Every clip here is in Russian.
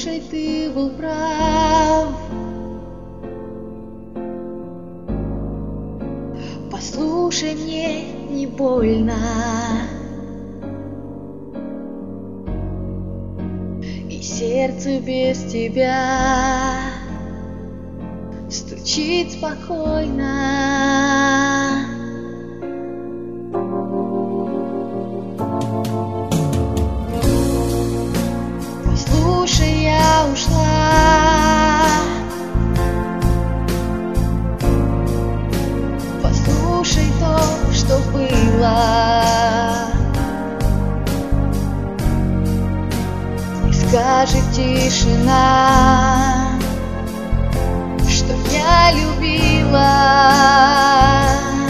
Послушай, ты был прав. Послушай, мне не больно, и сердце без тебя стучит спокойно. Послушай, я ушла. Послушай то, что было, и скажет тишина, что я любила.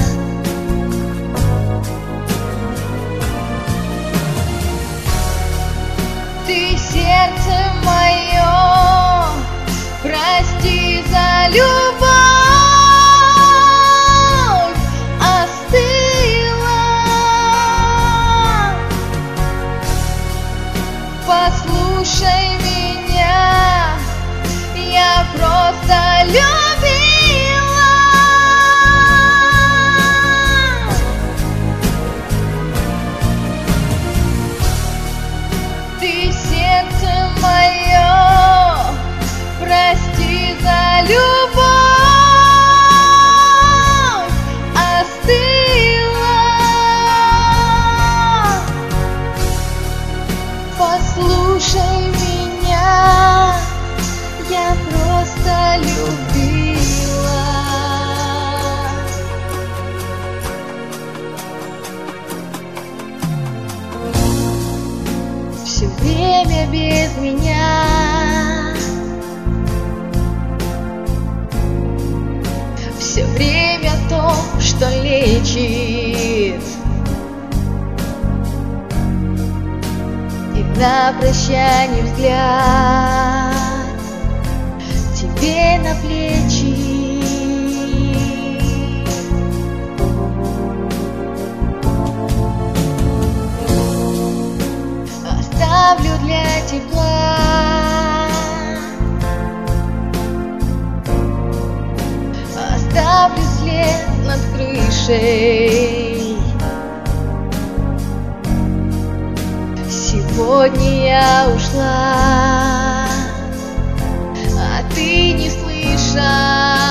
Ты сердце мое, прости за любовь, остыла. Послушай меня, я просто любила. Ты сердце мое, прости за любовь, остыла. Послушай меня, я просто любила. Все время без меня, все время то, что лечит, и на прощание взгляд тебе на плечи. Оставлю для тепла, оставлю след над крышей. Сегодня я ушла, а ты не слышал.